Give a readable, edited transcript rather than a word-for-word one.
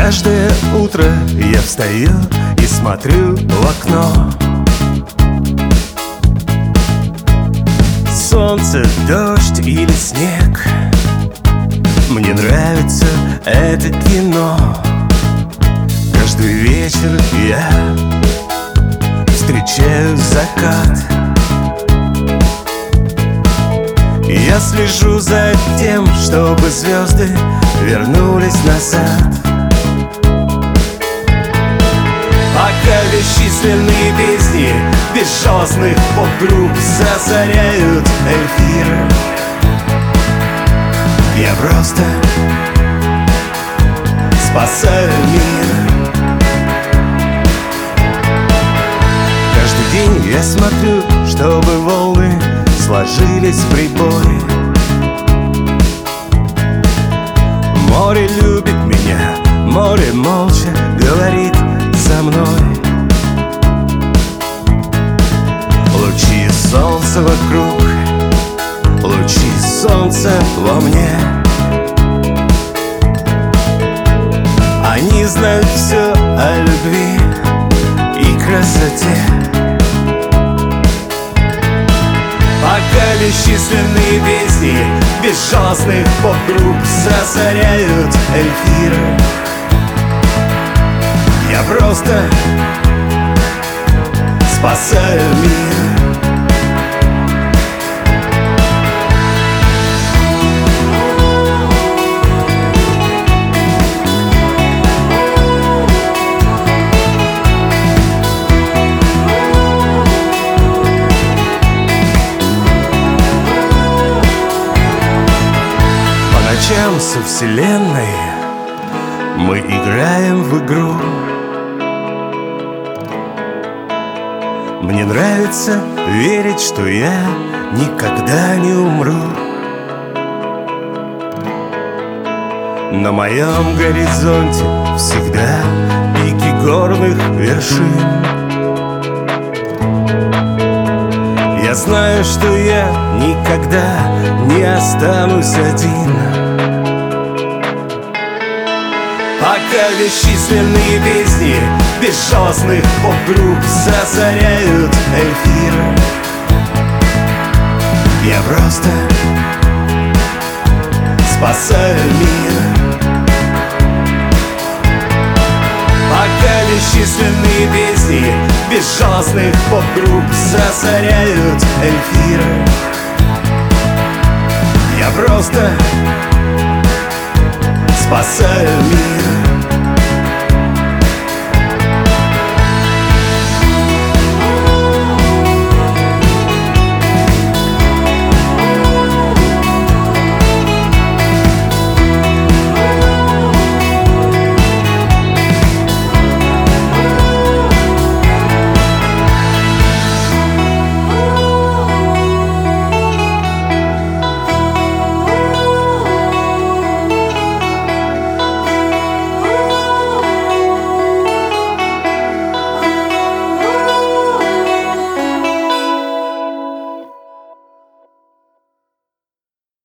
Каждое утро я встаю и смотрю в окно. Солнце, дождь или снег, мне нравится это кино. Каждый вечер я встречаю закат. Я слежу за тем, чтобы звезды вернулись назад. Пока бесчисленные песни безжалостных поп-групп засоряют эфир, я просто спасаю мир. Каждый день я смотрю, чтобы волны сложились в прибой. Море любит меня, море молча говорит со мной. Лучи солнца вокруг, лучи солнца во мне. Они знают все о любви и красоте. Пока бесчисленные песни безжалостных поп-групп засоряют эфир, я просто спасаю мир. Со вселенной мы играем в игру. Мне нравится верить, что я никогда не умру. На моем горизонте всегда пики горных вершин. Я знаю, что я никогда не останусь один. Пока бесчисленные песни безжалостных поп-групп засоряют эфир, я просто спасаю мир. Пока бесчисленные песни безжалостных поп-групп засоряют эфир, я просто спасаю мир.